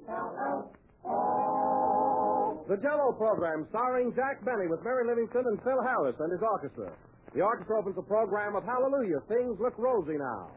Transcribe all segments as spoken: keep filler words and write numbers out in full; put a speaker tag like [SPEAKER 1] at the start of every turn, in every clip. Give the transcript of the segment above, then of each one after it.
[SPEAKER 1] The Jello program, starring Jack Benny with Mary Livingston and Phil Harris and his orchestra. The orchestra opens the program with Hallelujah, Things Look Rosy Now.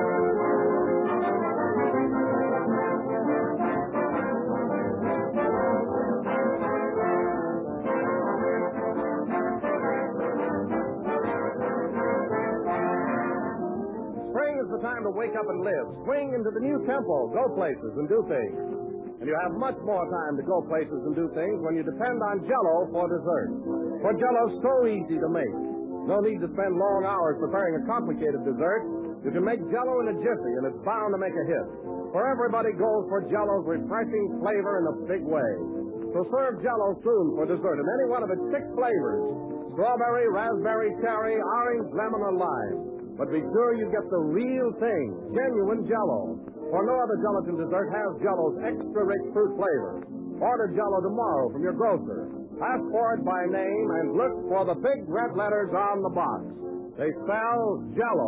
[SPEAKER 1] Spring is the time to wake up and live. Swing into the new tempo, go places and do things. And you have much more time to go places and do things when you depend on Jello for dessert. For Jello's so easy to make. No need to spend long hours preparing a complicated dessert. You can make Jello in a jiffy, and it's bound to make a hit. For everybody goes for Jello's refreshing flavor in a big way. So serve Jello soon for dessert in any one of its six flavors: strawberry, raspberry, cherry, orange, lemon, or lime. But be sure you get the real thing, genuine Jello. For no other gelatin dessert has Jello's extra-rich fruit flavor. Order Jello tomorrow from your grocer. Ask for it by name and look for the big red letters on the box. They spell Jello.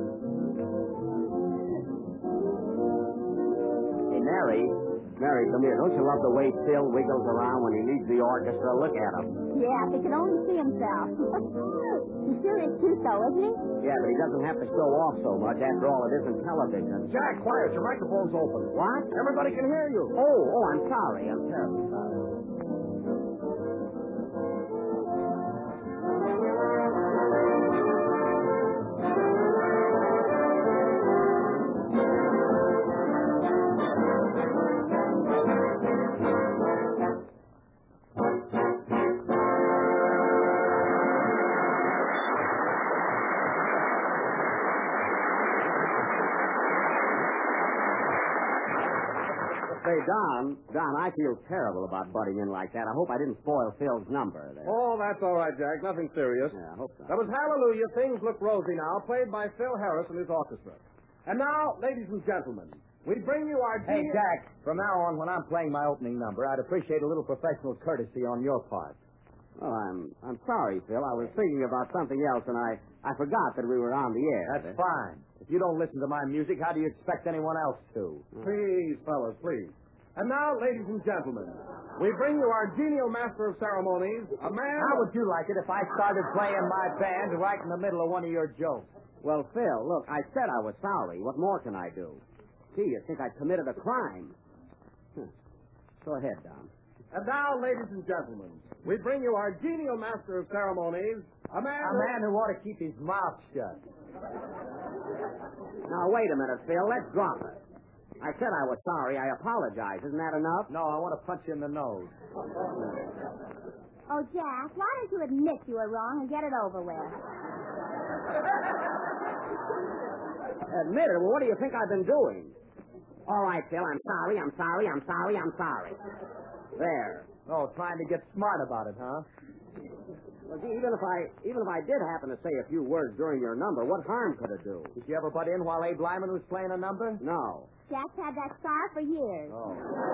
[SPEAKER 2] Hey, Mary. Mary, come here. Don't you love the way Phil wiggles around when he leads the orchestra? Look at him.
[SPEAKER 3] Yeah, if he can only see himself. He sure is cute, though, isn't he?
[SPEAKER 2] Yeah, but he doesn't have to show off so much. After all, it isn't television.
[SPEAKER 1] Jack, quiet. Your microphone's open.
[SPEAKER 2] What?
[SPEAKER 1] Everybody can hear you.
[SPEAKER 2] Oh, oh, I'm sorry. I'm terribly sorry. Say, Don, Don, I feel terrible about butting in like that. I hope I didn't spoil Phil's number there.
[SPEAKER 1] Oh, that's all right, Jack. Nothing serious.
[SPEAKER 2] Yeah, I hope so.
[SPEAKER 1] That was Hallelujah, Things Look Rosy Now, played by Phil Harris and his orchestra. And now, ladies and gentlemen, we bring you our...
[SPEAKER 4] Hey, Jack, from now on, when I'm playing my opening number, I'd appreciate a little professional courtesy on your part.
[SPEAKER 2] Well, I'm I'm sorry, Phil. I was thinking about something else, and I, I forgot that we were on the air.
[SPEAKER 4] That's fine. If you don't listen to my music, how do you expect anyone else to?
[SPEAKER 1] Please, fellas, please. And now, ladies and gentlemen, we bring you our genial master of ceremonies, a man...
[SPEAKER 4] How would you like it if I started playing my band right in the middle of one of your jokes?
[SPEAKER 2] Well, Phil, look, I said I was sorry. What more can I do? Gee, you think I committed a crime? Huh. Go ahead, Don.
[SPEAKER 1] And now, ladies and gentlemen, we bring you our genial master of ceremonies, a man...
[SPEAKER 4] A man who ought to keep his mouth shut.
[SPEAKER 2] Now, wait a minute, Phil. Let's drop it. I said I was sorry. I apologize. Isn't that enough?
[SPEAKER 4] No, I want to punch you in the nose.
[SPEAKER 3] Oh, Jack, why don't you admit you were wrong and get it over with?
[SPEAKER 2] Admit it? Well, what do you think I've been doing? All right, Phil, I'm sorry, I'm sorry, I'm sorry, I'm sorry. There.
[SPEAKER 4] Oh, trying to get smart about it, huh?
[SPEAKER 2] Well, gee, even if I even if I did happen to say a few words during your number, what harm could it do?
[SPEAKER 4] Did you ever butt in while Abe Lyman was playing a number?
[SPEAKER 2] No.
[SPEAKER 3] Jack's had that scar for years.
[SPEAKER 4] Oh.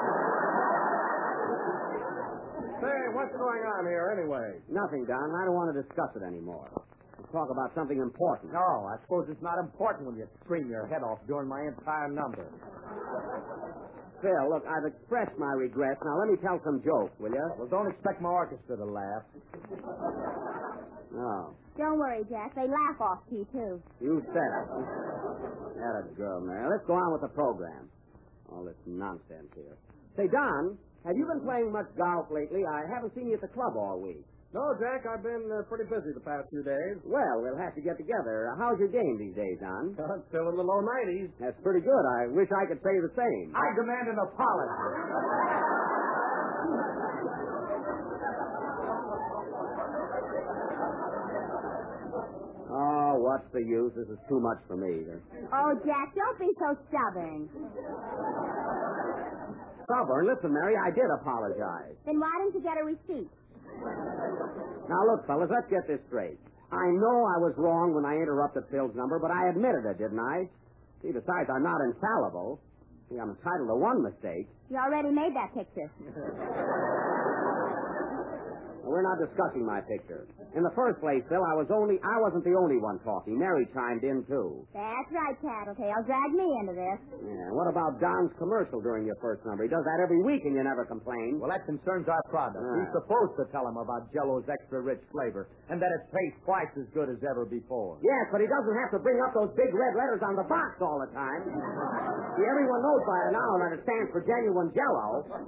[SPEAKER 1] Say, what's going on here anyway?
[SPEAKER 2] Nothing, Don. I don't want to discuss it anymore. Let's talk about something important.
[SPEAKER 4] No, I suppose it's not important when you scream your head off during my entire number.
[SPEAKER 2] Phil, look, I've expressed my regrets. Now, let me tell some jokes, will you?
[SPEAKER 4] Well, don't expect my orchestra to laugh.
[SPEAKER 2] No.
[SPEAKER 3] Don't worry, Jack. They laugh off key, too.
[SPEAKER 2] You said it. That a girl, Mary. Let's go on with the program. All this nonsense here. Say, Don, have you been playing much golf lately? I haven't seen you at the club all week.
[SPEAKER 1] No, Jack, I've been uh, pretty busy the past few days.
[SPEAKER 2] Well, we'll have to get together. How's your game these days, Don?
[SPEAKER 1] I'm still in the low nineties.
[SPEAKER 2] That's pretty good. I wish I could say the same.
[SPEAKER 4] I demand an apology.
[SPEAKER 2] Oh, what's the use? This is too much for me.
[SPEAKER 3] Oh, Jack, don't be so stubborn.
[SPEAKER 2] Stubborn? Listen, Mary, I did apologize.
[SPEAKER 3] Then why didn't you get a receipt?
[SPEAKER 2] Now, look, fellas, let's get this straight. I know I was wrong when I interrupted Phil's number, but I admitted it, didn't I? See, besides, I'm not infallible. See, I'm entitled to one mistake.
[SPEAKER 3] You already made that picture.
[SPEAKER 2] We're not discussing my picture. In the first place, Phil, I was only I wasn't the only one talking. Mary chimed in, too.
[SPEAKER 3] That's right, Tattletale. Drag me into this.
[SPEAKER 2] Yeah, what about Don's commercial during your first number? He does that every week and you never complain.
[SPEAKER 4] Well, that concerns our product.
[SPEAKER 2] Ah.
[SPEAKER 4] We're supposed to tell him about Jello's extra rich flavor and that it tastes twice as good as ever before.
[SPEAKER 2] Yes, but he doesn't have to bring up those big red letters on the box all the time. See, everyone knows by now that it stands for genuine Jello.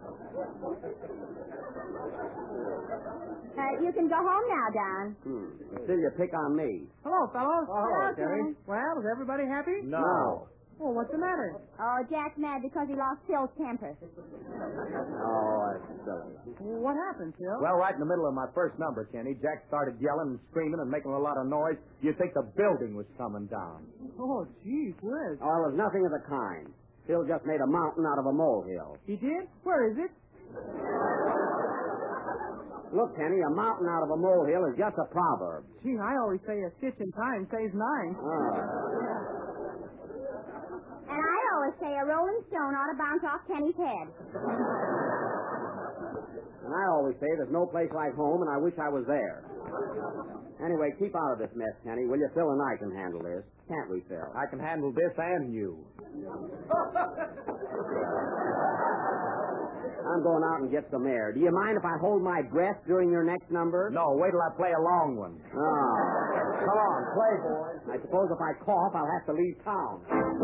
[SPEAKER 3] Uh, you can go home now, Don.
[SPEAKER 2] Hmm. Still, you pick on me.
[SPEAKER 5] Hello, fellows.
[SPEAKER 3] Oh, hello, Kenny.
[SPEAKER 5] Well, is everybody happy?
[SPEAKER 4] No.
[SPEAKER 5] Well, what's the matter?
[SPEAKER 3] Oh, Jack's mad because he lost Phil's temper.
[SPEAKER 2] Oh, that's silly.
[SPEAKER 5] What happened, Phil?
[SPEAKER 4] Well, right in the middle of my first number, Kenny, Jack started yelling and screaming and making a lot of noise. You'd think the building was coming down.
[SPEAKER 5] Oh, geez, Whiz.
[SPEAKER 2] Oh, it was nothing of the kind. Phil just made a mountain out of a molehill.
[SPEAKER 5] He did? Where is it?
[SPEAKER 2] Look, Kenny, a mountain out of a molehill is just a proverb.
[SPEAKER 5] Gee, I always say a stitch in time saves nine.
[SPEAKER 2] Oh.
[SPEAKER 3] And I always say a rolling stone ought to bounce off Kenny's head.
[SPEAKER 2] And I always say there's no place like home, and I wish I was there. Anyway, keep out of this mess, Kenny, will you? Phil and I can handle this. Can't we, Phil?
[SPEAKER 4] I can handle this and you.
[SPEAKER 2] I'm going out and get some air. Do you mind if I hold my breath during your next number?
[SPEAKER 4] No, wait till I play a long one.
[SPEAKER 2] Oh.
[SPEAKER 4] Come on, play, boy.
[SPEAKER 2] I suppose if I cough, I'll have to leave town.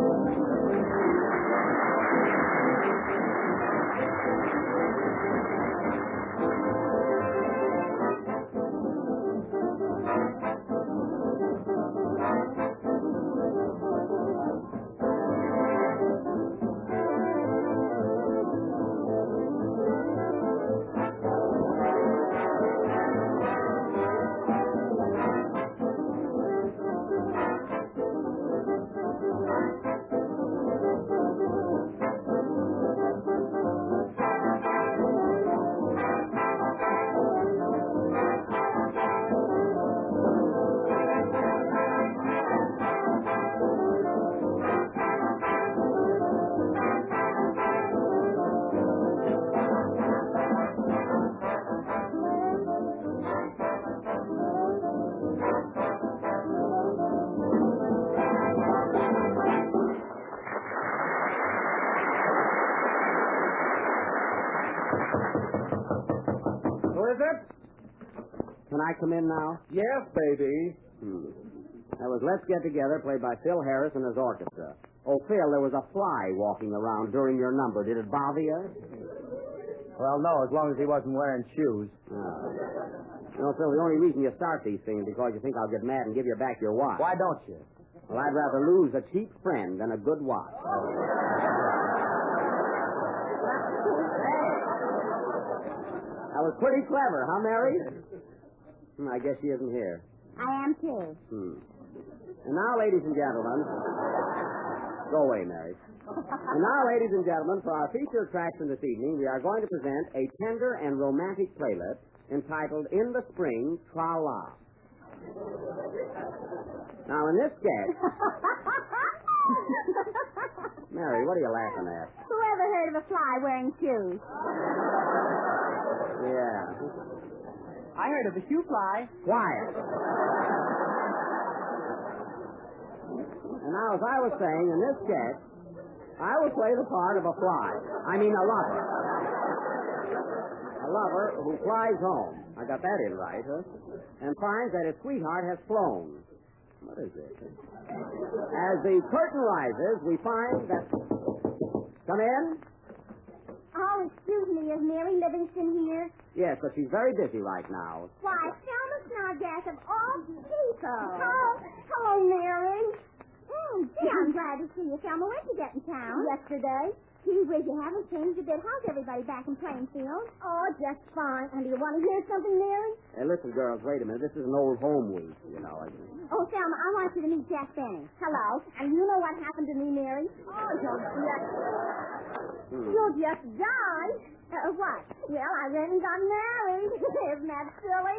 [SPEAKER 2] Can I come in now?
[SPEAKER 1] Yes, baby.
[SPEAKER 2] Hmm. That was Let's Get Together, played by Phil Harris and his orchestra. Oh, Phil, there was a fly walking around during your number. Did it bother you?
[SPEAKER 4] Well, no, as long as he wasn't wearing shoes.
[SPEAKER 2] Oh. You know, Phil, the only reason you start these things is because you think I'll get mad and give you back your watch.
[SPEAKER 4] Why don't you?
[SPEAKER 2] Well, I'd rather lose a cheap friend than a good watch. That was pretty clever, huh, Mary? Hmm, I guess she isn't here.
[SPEAKER 3] I am, too.
[SPEAKER 2] Hmm. And now, ladies and gentlemen... Go away, Mary. And now, ladies and gentlemen, for our feature attraction this evening, we are going to present a tender and romantic playlet entitled In the Spring, Tra-La. Now, in this sketch... Mary, what are you laughing at?
[SPEAKER 3] Who ever heard of a fly wearing shoes?
[SPEAKER 2] Yeah.
[SPEAKER 5] I heard of the shoe fly.
[SPEAKER 2] Quiet. And now, as I was saying, in this sketch, I will play the part of a fly. I mean, a lover. A lover who flies home. I got that in right, huh? And finds that his sweetheart has flown. What is this? As the curtain rises, we find that... Come in?
[SPEAKER 3] Oh, excuse me. Is Mary Livingston here?
[SPEAKER 2] Yes, but she's very busy right now.
[SPEAKER 3] Why, Selma Snodgrass of all people. Oh, hello, Mary. Mm, gee, I'm glad to see you, Selma. When did you get in town? Yesterday. Gee whiz, you haven't changed a bit. How's everybody back in Plainfield? Oh, just fine. And do you want to hear something, Mary?
[SPEAKER 2] Hey, listen, girls, wait a minute. This is an old home week, you know.
[SPEAKER 3] Oh, Selma, I want you to meet Jack Benny. Hello. And you know what happened to me, Mary? Oh, you'll just...
[SPEAKER 2] Hmm.
[SPEAKER 3] You'll just die. Uh, what? Well, I went and got married. Isn't that silly?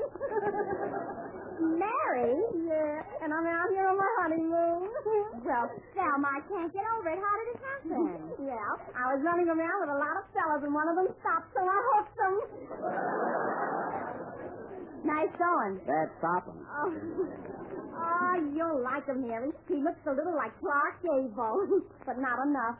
[SPEAKER 3] Married? Yeah. And I'm out here on my honeymoon. Well, Selma, I can't get over it. How did it happen? Well, I was running around with a lot of fellas, and one of them stopped, so I hooked them. Nice going.
[SPEAKER 2] That's stopping.
[SPEAKER 3] Oh, oh, you'll like him, Mary. He looks a little like Clark Gable, but not enough.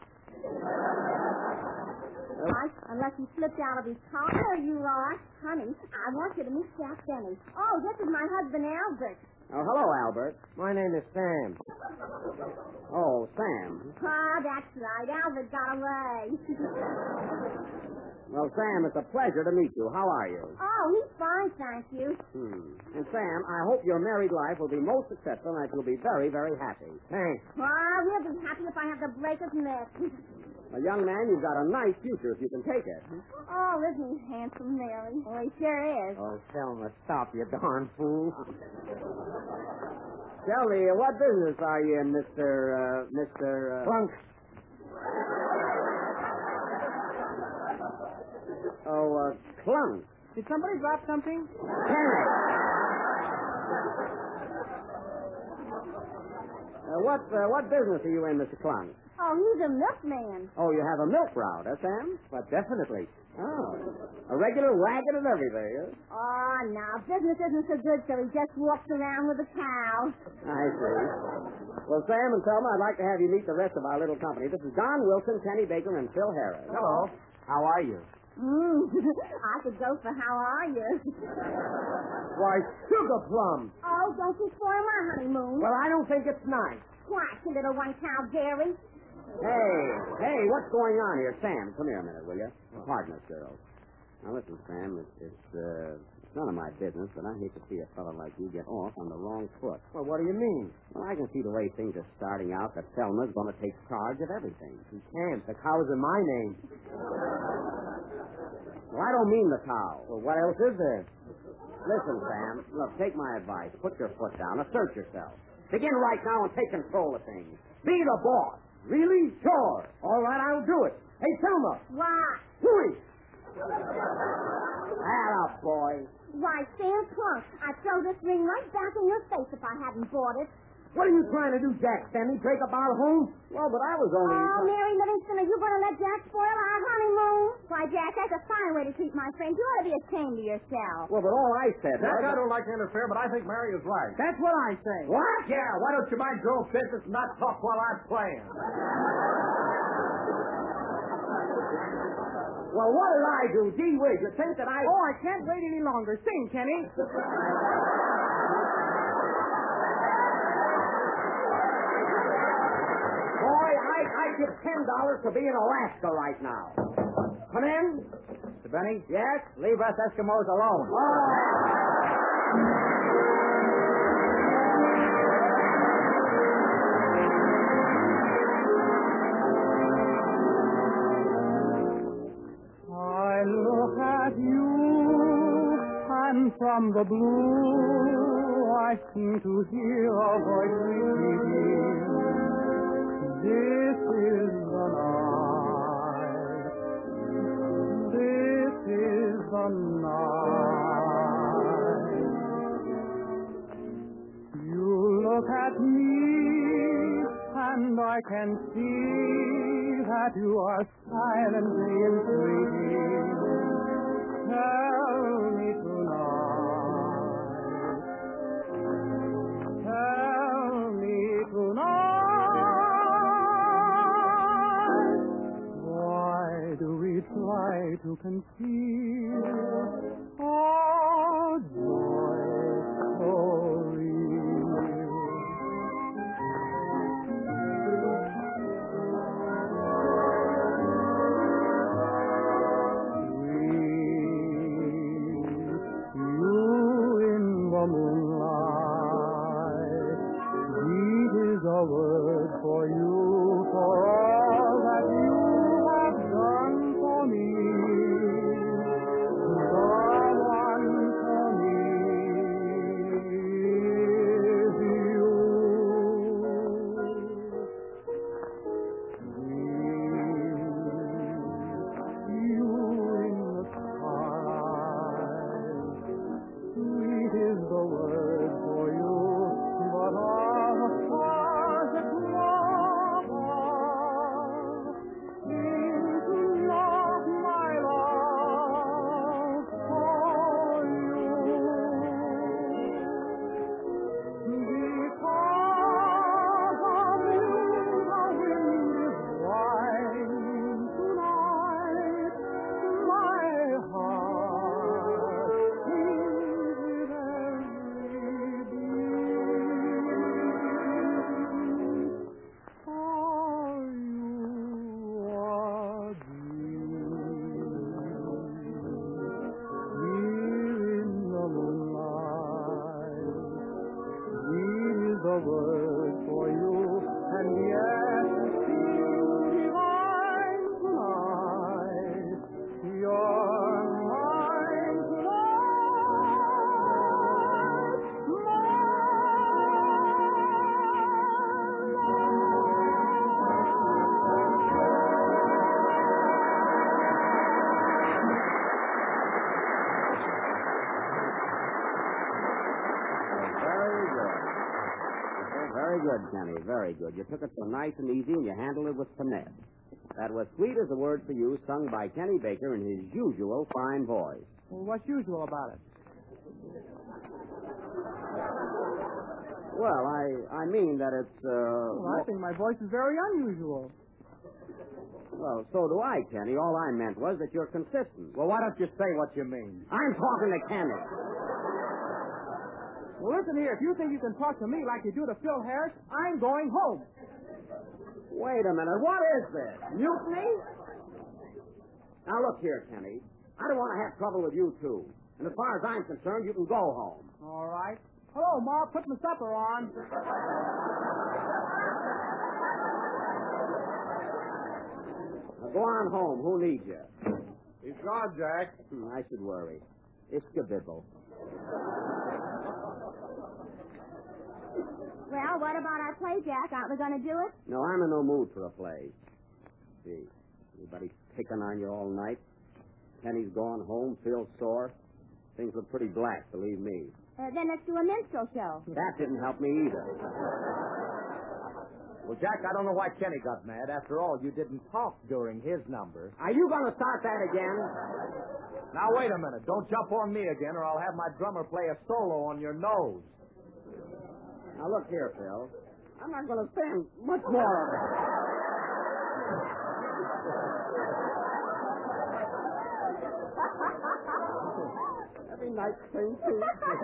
[SPEAKER 3] Right, unless he slipped out of his car. There you are. Honey, I want you to meet Jack Benny. Oh, this is my husband, Albert.
[SPEAKER 2] Oh, hello, Albert. My name is Sam. Oh, Sam.
[SPEAKER 3] Ah, that's right. Albert got away.
[SPEAKER 2] Well, Sam, it's a pleasure to meet you. How are you?
[SPEAKER 3] Oh, he's fine, thank you.
[SPEAKER 2] Hmm. And, Sam, I hope your married life will be most successful and that you'll be very, very happy. Thanks.
[SPEAKER 3] Ah, we'll be happy if I have to break his neck.
[SPEAKER 2] Well, young man, you've got a nice future if you can take it.
[SPEAKER 3] Oh, isn't he handsome, Mary? Oh, he sure is.
[SPEAKER 2] Oh, Selma, stop, you darn fool. Tell me, uh, what business are you in, Mister, uh, Mister, uh... Clunk. Oh, uh, Clunk.
[SPEAKER 5] Did somebody drop something?
[SPEAKER 2] Kenny. Uh, what, uh, what business are you in, Mister Clunk?
[SPEAKER 3] Oh, he's a milkman.
[SPEAKER 2] Oh, you have a milk route, huh, Sam? But definitely. Oh, a regular wagon and everything, huh?
[SPEAKER 3] Oh, no, business isn't so good, so he just walks around with a cow.
[SPEAKER 2] I see. Well, Sam and Selma, I'd like to have you meet the rest of our little company. This is Don Wilson, Kenny Baker, and Phil Harris.
[SPEAKER 4] Hello. How are you?
[SPEAKER 3] Mm, I could go for how are you?
[SPEAKER 2] Why, sugar plums.
[SPEAKER 3] Oh, don't you spoil my honeymoon.
[SPEAKER 2] Well, I don't think it's nice.
[SPEAKER 3] Quiet, you little one-cow dairy.
[SPEAKER 2] Hey, hey, what's going on here? Sam, come here a minute, will you? Pardon us, girls. Now, listen, Sam, it's, it's, uh, it's none of my business, but I hate to see a fellow like you get off on the wrong foot.
[SPEAKER 4] Well, what do you mean?
[SPEAKER 2] Well, I can see the way things are starting out that Selma's going to take charge of everything.
[SPEAKER 4] He can't. The cow's in my name.
[SPEAKER 2] Well, I don't mean the cow.
[SPEAKER 4] Well, what else is there?
[SPEAKER 2] Listen, Sam, look, take my advice. Put your foot down. Assert yourself. Begin right now and take control of things. Be the boss. Really? Sure. All right, I'll do it. Hey, Selma.
[SPEAKER 3] Why?
[SPEAKER 2] Hooey. Atta boy.
[SPEAKER 3] Why, Sam Clunk, I'd throw this ring right back in your face if I hadn't bought it.
[SPEAKER 2] What are you trying to do, Jack Stanley? Break up our home? Well, but I was only...
[SPEAKER 3] Oh, Mary Livingston, are you going to let Jack spoil our honeymoon? Why, Jack, that's a fine way to treat my friend. You ought to be ashamed of yourself.
[SPEAKER 2] Well, but all I said
[SPEAKER 1] Jack,
[SPEAKER 2] was...
[SPEAKER 1] I don't like to interfere, but I think Mary is right.
[SPEAKER 5] That's what I say.
[SPEAKER 2] What?
[SPEAKER 1] Yeah, why don't you mind your own business and not talk while I'm playing?
[SPEAKER 2] Well, what did I do? Gee whiz, you think that I...
[SPEAKER 5] Oh, I can't wait any longer. Sing, Kenny.
[SPEAKER 2] Boy, I, I'd give ten dollars to be in Alaska right now. Come in.
[SPEAKER 4] Mister Benny?
[SPEAKER 2] Yes?
[SPEAKER 4] Leave us Eskimos alone.
[SPEAKER 5] I look at you, and from the blue I seem to hear a voice repeating, this is the night, this is the night. You look at me, and I can see that you are silently entreating. Tell me tonight, tell me tonight, why do we try to conceal our joy so real? Moonlight, sweet is a word for you, for all that you have done for me, the one for me.
[SPEAKER 2] good, Kenny. Very good. You took it so nice and easy, and you handled it with finesse. That was Sweet as a Word for You, sung by Kenny Baker in his usual fine voice.
[SPEAKER 5] Well, what's usual about it?
[SPEAKER 2] Well, I I mean that it's, uh...
[SPEAKER 5] Well, I think my voice is very unusual.
[SPEAKER 2] Well, so do I, Kenny. All I meant was that you're consistent.
[SPEAKER 4] Well, why don't you say what you mean?
[SPEAKER 2] I'm talking to Kenny.
[SPEAKER 5] Well, listen here. If you think you can talk to me like you do to Phil Harris, I'm going home.
[SPEAKER 2] Wait a minute. What is this? Mutiny? Now, look here, Kenny. I don't want to have trouble with you, too. And as far as I'm concerned, you can go home.
[SPEAKER 5] All right. Hello, Ma. Put my supper on.
[SPEAKER 2] Now, go on home. Who needs you?
[SPEAKER 1] He's gone, Jack.
[SPEAKER 2] Hmm, I should worry. It's Gabibble.
[SPEAKER 3] Well, what about our play, Jack? Aren't we going to do it?
[SPEAKER 2] No, I'm in no mood for a play. Gee, anybody picking on you all night? Kenny's gone home, Phil's sore. Things look pretty black, believe me.
[SPEAKER 3] Uh, then let's do a minstrel show.
[SPEAKER 2] That didn't help me either.
[SPEAKER 4] Well, Jack, I don't know why Kenny got mad. After all, you didn't talk during his number.
[SPEAKER 2] Are you going to start that again?
[SPEAKER 4] Now, wait a minute. Don't jump on me again, or I'll have my drummer play a solo on your nose.
[SPEAKER 2] Now, look here, Phil. I'm not going to stand much more of it. Every night, same thing.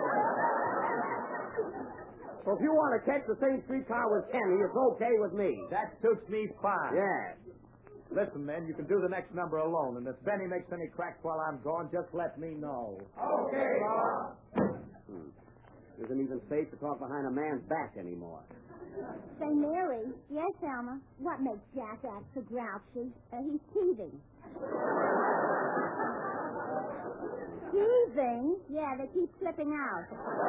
[SPEAKER 2] So if you want to catch the same streetcar with Kenny, it's okay with me.
[SPEAKER 4] That suits me fine.
[SPEAKER 2] Yes.
[SPEAKER 4] Listen, man, you can do the next number alone, and if Benny makes any cracks while I'm gone, just let me know.
[SPEAKER 2] Okay, Bob. Hmm. Isn't even safe to talk behind a man's back anymore.
[SPEAKER 3] Say, Mary. Yes, Selma. What makes Jack act so grouchy? Uh, he's teething. Teething? Yeah, they keep slipping out.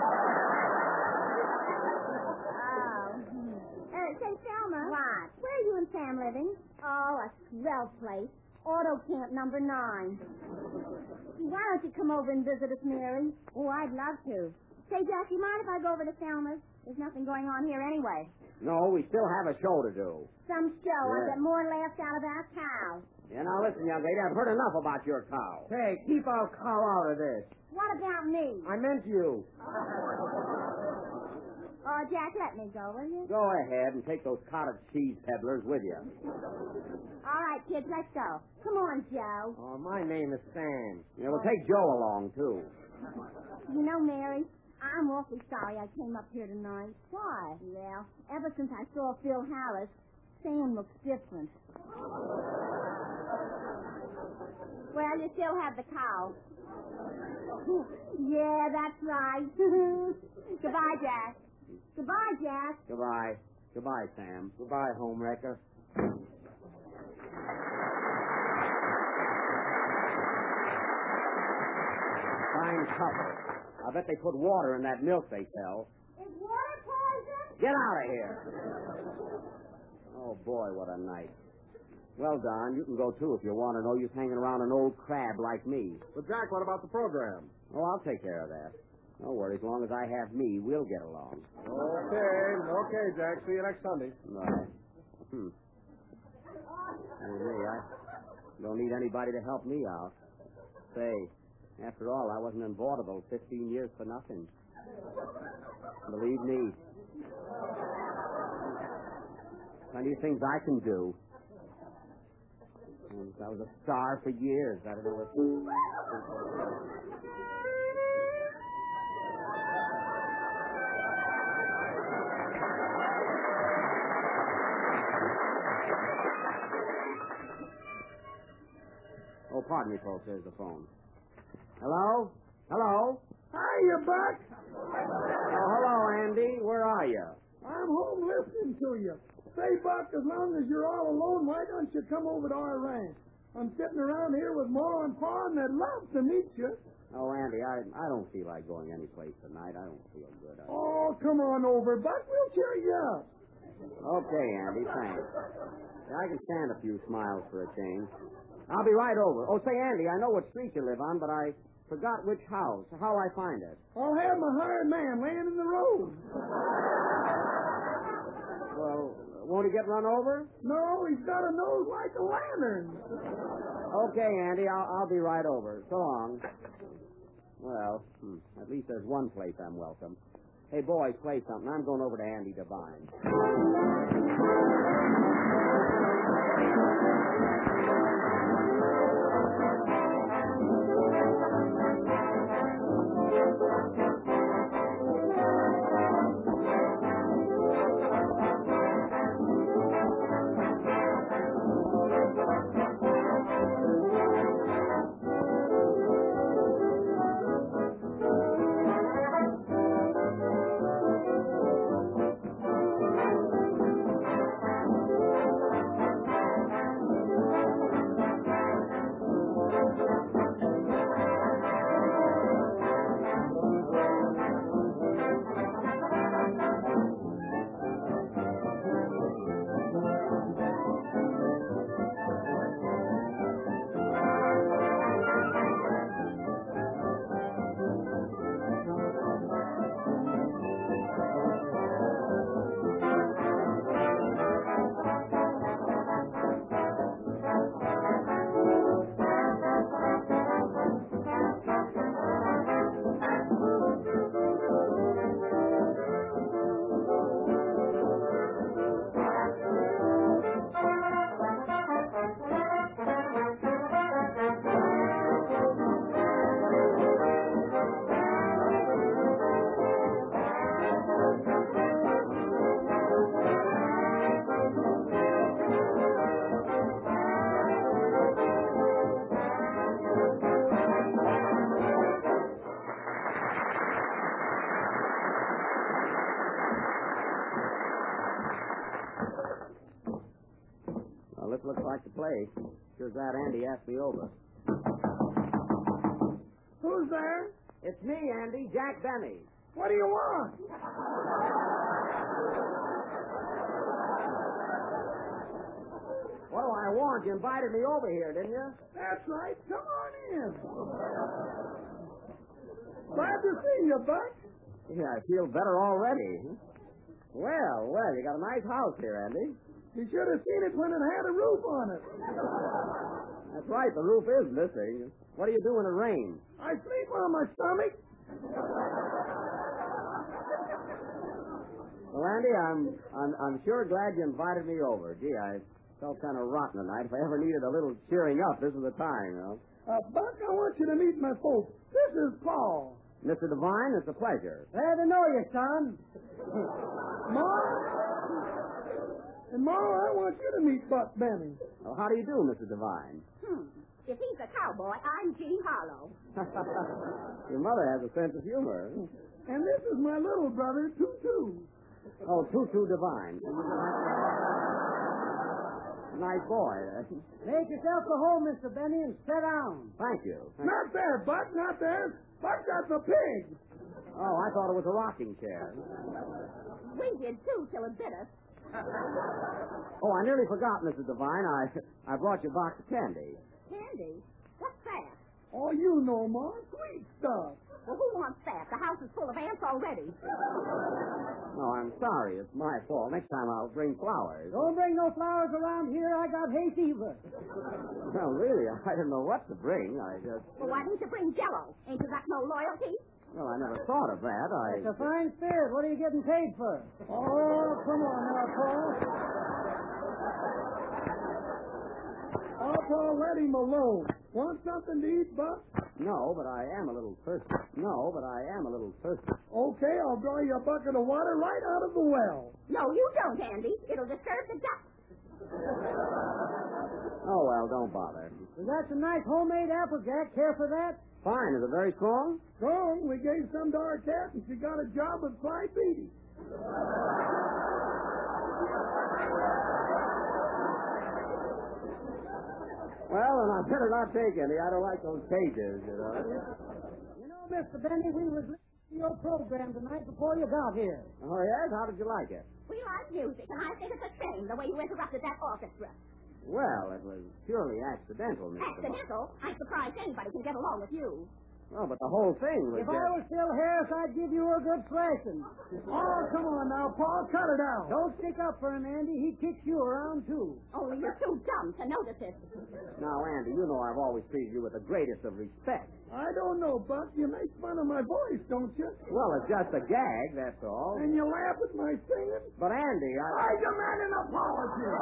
[SPEAKER 3] Oh. Hmm. Uh, say, Selma. What? Where are you and Sam living? Oh, a swell place. Auto Camp number nine. Why don't you come over and visit us, Mary? Oh, I'd love to. Say, Jack, you mind if I go over to Selma's? There's nothing going on here anyway.
[SPEAKER 2] No, we still have a show to do.
[SPEAKER 3] Some show.
[SPEAKER 2] Yeah.
[SPEAKER 3] I get more laughs out of that cow.
[SPEAKER 2] Yeah, now listen, young lady, I've heard enough about your cow.
[SPEAKER 5] Hey, keep our cow out of this.
[SPEAKER 3] What about me?
[SPEAKER 5] I meant you.
[SPEAKER 3] Oh, Jack, let me go, will you?
[SPEAKER 2] Go ahead and take those cottage cheese peddlers with you.
[SPEAKER 3] All right, kids, let's go. Come on, Joe.
[SPEAKER 5] Oh, my name is Sam.
[SPEAKER 2] Yeah, we'll take Joe along, too.
[SPEAKER 3] You know, Mary, I'm awfully sorry I came up here tonight. Why? Well, ever since I saw Phil Harris, Sam looks different. Well, you still have the cow. Yeah, that's right. Goodbye, Jack. Goodbye, Jack.
[SPEAKER 2] Goodbye. Goodbye, Sam.
[SPEAKER 5] Goodbye, homewrecker.
[SPEAKER 2] Fine couple. I bet they put water in that milk they sell.
[SPEAKER 3] Is water poison?
[SPEAKER 2] Get out of here. Oh, boy, what a night. Well, Don, you can go, too, if you want to know you're hanging around an old crab like me.
[SPEAKER 1] But, Jack, what about the program?
[SPEAKER 2] Oh, I'll take care of that. Don't worry. As long as I have me, we'll get along.
[SPEAKER 1] Okay, okay, Jack. See you next Sunday.
[SPEAKER 2] Right. Hmm. Hey, me, I don't need anybody to help me out. Say, after all, I wasn't in vaudeville fifteen years for nothing. Believe me. Plenty of things I can do. And I was a star for years. I don't know what... Oh, pardon me, folks. There's the phone. Hello? Hello?
[SPEAKER 5] Hiya, Buck.
[SPEAKER 2] Oh, hello, Andy. Where are you?
[SPEAKER 5] I'm home listening to you. Say, Buck, as long as you're all alone, why don't you come over to our ranch? I'm sitting around here with Ma and Pa, and they'd love to meet you.
[SPEAKER 2] Oh, Andy, I I don't feel like going anyplace tonight. I don't feel good. I...
[SPEAKER 5] Oh, come on over, Buck. We'll cheer you up.
[SPEAKER 2] Okay, Andy, thanks. I can stand a few smiles for a change. I'll be right over. Oh, say, Andy, I know what street you live on, but I forgot which house. How'll I find it?
[SPEAKER 5] I'll have my hired man laying in the road.
[SPEAKER 2] Well, won't he get run over?
[SPEAKER 5] No, he's got a nose like a lantern.
[SPEAKER 2] Okay, Andy, I'll, I'll be right over. So long. Well, hmm, at least there's one place I'm welcome. Hey, boys, play something. I'm going over to Andy Devine. Well, this looks like the place. Sure as that Andy asked me over.
[SPEAKER 5] Who's there?
[SPEAKER 2] It's me, Andy, Jack Benny.
[SPEAKER 5] What do you want?
[SPEAKER 2] What do I want? You invited me over here, didn't you?
[SPEAKER 5] That's right. Come on in. Glad to see you, Buck.
[SPEAKER 2] Yeah, I feel better already. Well, well, you got a nice house here, Andy.
[SPEAKER 5] You should have seen it when it had a roof on it.
[SPEAKER 2] That's right, the roof is missing. What do you do when it rains?
[SPEAKER 5] I sleep on my stomach.
[SPEAKER 2] Well, Andy, I'm I'm I'm sure glad you invited me over. Gee, I felt kind of rotten tonight. If I ever needed a little cheering up, this is the time, you know.
[SPEAKER 5] Uh, Buck, I want you to meet my folks. This is Paul.
[SPEAKER 2] Mister Devine, it's a pleasure.
[SPEAKER 5] Glad to know you, son. Ma? And Ma, I want you to meet Buck Benny.
[SPEAKER 2] Well, how do you do, Mister Devine?
[SPEAKER 3] Hmm. If he's a cowboy, I'm Jean Harlow.
[SPEAKER 2] Your mother has a sense of humor.
[SPEAKER 5] And this is my little brother, Tutu.
[SPEAKER 2] Oh, Tutu Devine. Nice boy.
[SPEAKER 5] Make yourself a home, Mister Benny, and sit down.
[SPEAKER 2] Thank you. Thank
[SPEAKER 5] Not there, Buck, not there. Buck, that's a pig.
[SPEAKER 2] Oh, I thought it was a rocking chair.
[SPEAKER 3] We did too till it bit us.
[SPEAKER 2] Oh, I nearly forgot, Missus Devine. I I brought you a box of candy.
[SPEAKER 3] Candy? What's that?
[SPEAKER 5] Oh, you know, Ma. Sweet stuff.
[SPEAKER 3] Well, who wants that? The house is full of ants already.
[SPEAKER 2] No, I'm sorry. It's my fault. Next time I'll bring flowers.
[SPEAKER 5] Don't bring no flowers around here. I got hay fever.
[SPEAKER 2] Well, really, I didn't know what to bring. I just...
[SPEAKER 3] Well, why didn't you bring Jell-O? Ain't you got no loyalty?
[SPEAKER 2] Well, I never thought of that. I...
[SPEAKER 5] It's a fine spirit. What are you getting paid for? Oh, come on now, Paul. Oh, Paul, let him alone. Want something to eat, Buck?
[SPEAKER 2] No, but I am a little thirsty. No, but I am a little thirsty.
[SPEAKER 5] Okay, I'll draw you a bucket of water right out of the well.
[SPEAKER 3] No, you don't, Andy. It'll disturb the ducks.
[SPEAKER 2] Oh, well, don't bother.
[SPEAKER 5] Is that some nice homemade applejack? Care for that?
[SPEAKER 2] Fine. Is it very strong?
[SPEAKER 5] Strong. We gave some to our cat, and she got a job with Clyde Beatty.
[SPEAKER 2] Well, then I better not take any. I don't like those cages, you know.
[SPEAKER 5] You know, Mister Benny, we was listening to your program tonight before you got here.
[SPEAKER 2] Oh, yes? How did you like it?
[SPEAKER 3] We like music, and I think it's a shame the way you interrupted that orchestra.
[SPEAKER 2] Well, it was purely accidental, Mister
[SPEAKER 3] Accidental? I'm surprised anybody can get along with you.
[SPEAKER 2] Well, but the whole thing was
[SPEAKER 6] If
[SPEAKER 2] just...
[SPEAKER 6] I was Phil Harris, I'd give you a good thrashing.
[SPEAKER 5] Oh, come on now, Paul, cut it out.
[SPEAKER 6] Don't stick up for him, Andy. He kicks you around, too.
[SPEAKER 3] Only you're too dumb to notice it.
[SPEAKER 2] Now, Andy, you know I've always treated you with the greatest of respect.
[SPEAKER 5] I don't know, Buck. You make fun of my voice, don't you?
[SPEAKER 2] Well, it's just a gag, that's all.
[SPEAKER 5] And you laugh at my singing?
[SPEAKER 2] But, Andy, I...
[SPEAKER 5] I demand an apology.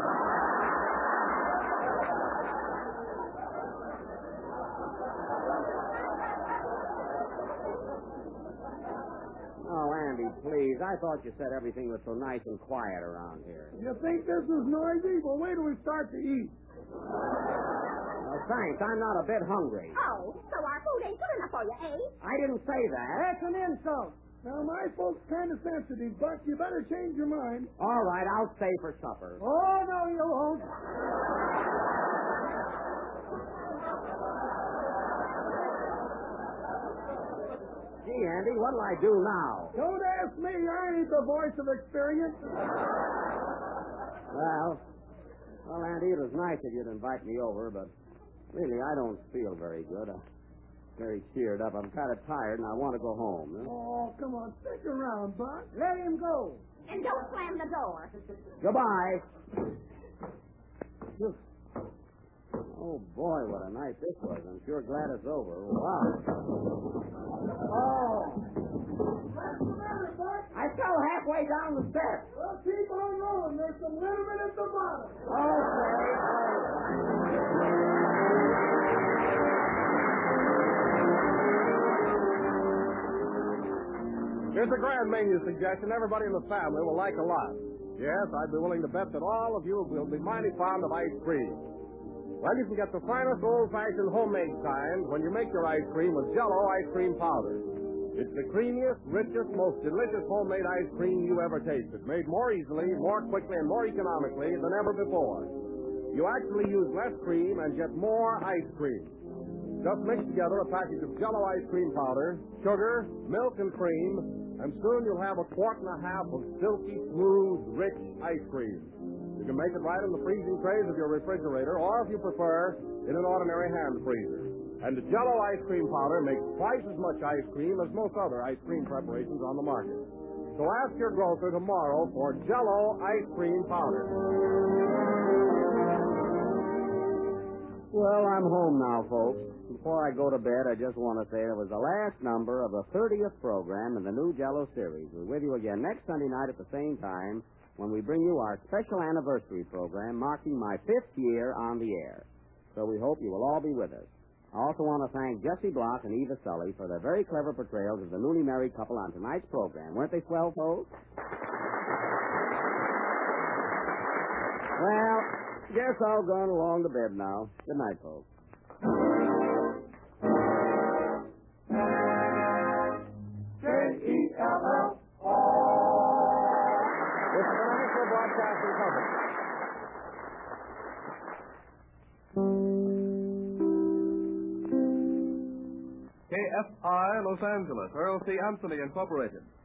[SPEAKER 2] Oh, Andy, please. I thought you said everything was so nice and quiet around here.
[SPEAKER 5] You think this is noisy? Well, wait till we start to eat.
[SPEAKER 2] Well, thanks. I'm not a bit hungry.
[SPEAKER 3] Oh, so our food ain't good enough for you, eh?
[SPEAKER 2] I didn't say that.
[SPEAKER 6] That's an insult.
[SPEAKER 5] Now, my folks kind of sensitive, Buck. You better change your mind.
[SPEAKER 2] All right, I'll stay for supper.
[SPEAKER 6] Oh, no, you won't.
[SPEAKER 2] Gee, Andy, what'll I do now?
[SPEAKER 5] Don't ask me. I ain't the voice of experience.
[SPEAKER 2] Well, well, Andy, it was nice of you to invite me over, but really, I don't feel very good. I'm very cheered up. I'm kind of tired, and I want to go home. Huh?
[SPEAKER 5] Oh, come on. Stick around, Buck.
[SPEAKER 6] Let him go.
[SPEAKER 3] And don't slam the door.
[SPEAKER 2] Goodbye. Oh, boy, what a night this was. I'm sure glad it's over. Wow. Oh.
[SPEAKER 5] What's the matter, Buck?
[SPEAKER 2] I fell halfway down the steps.
[SPEAKER 5] Well, keep on rolling. There's some liniment at the bottom.
[SPEAKER 2] Okay.
[SPEAKER 1] Here's a grand menu suggestion everybody in the family will like a lot. Yes, I'd be willing to bet that all of you will be mighty fond of ice cream. Well, you can get the finest old-fashioned homemade kind when you make your ice cream with Jell-O ice cream powder. It's the creamiest, richest, most delicious homemade ice cream you ever tasted, made more easily, more quickly, and more economically than ever before. You actually use less cream and get more ice cream. Just mix together a package of Jell-O ice cream powder, sugar, milk, and cream, and soon you'll have a quart and a half of silky, smooth, rich ice cream. You can make it right in the freezing trays of your refrigerator, or if you prefer, in an ordinary hand freezer. And the Jell-O ice cream powder makes twice as much ice cream as most other ice cream preparations on the market. So ask your grocer tomorrow for Jell-O ice cream powder.
[SPEAKER 2] Well, I'm home now, folks. Before I go to bed, I just want to say it was the last number of the thirtieth program in the new Jell-O series. We're with you again next Sunday night at the same time when we bring you our special anniversary program marking my fifth year on the air. So we hope you will all be with us. I also want to thank Jesse Block and Eva Sully for their very clever portrayals of the newly married couple on tonight's program. Weren't they swell, folks? Well, guess I'll go along to bed now. Good night, folks.
[SPEAKER 5] J E L L.
[SPEAKER 1] This is the National Broadcasting Company.
[SPEAKER 7] K F I, Los Angeles, Earl C. Anthony Incorporated.